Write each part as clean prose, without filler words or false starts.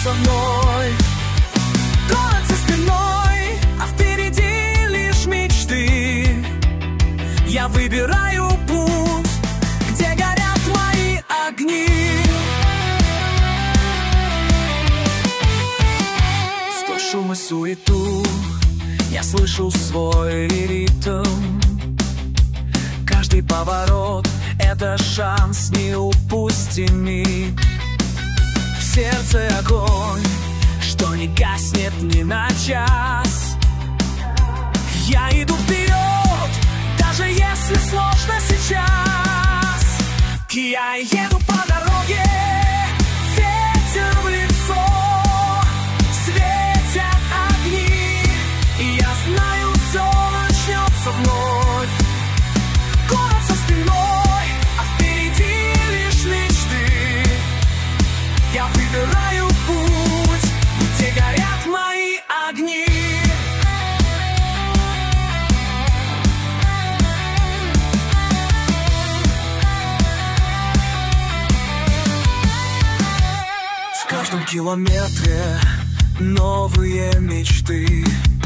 со мной. Город за спиной, а впереди лишь мечты. Я выбираю путь, где горят мои огни. Сквозь шум и суету я слышу свой ритм. Каждый поворот — это шанс, не упусти миг. В сердце огонь, что не гаснет ни на час. Я иду вперед, даже если сложно сейчас. Я еду по дороге, ветер в лицо, светят огни, и я знаю, все начнется вновь. Город со спиной, а впереди лишь мечты. Я выбираю путь, где горят мои огни. В каждом километре новые мечты.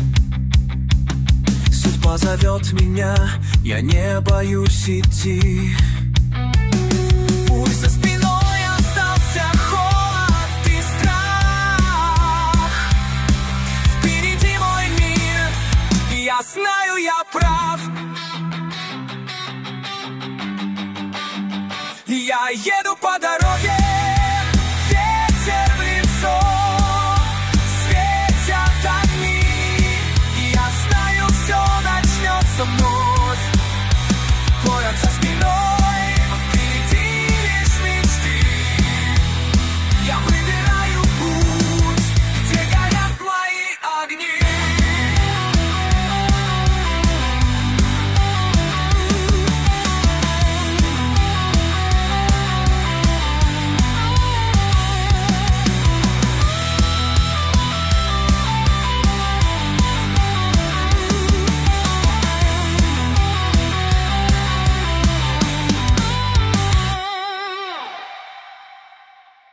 Судьба зовет меня, я не боюсь идти. Пусть за спиной остался холод и страх. Впереди мой мир, и я знаю, я прав. Я еду по дороге,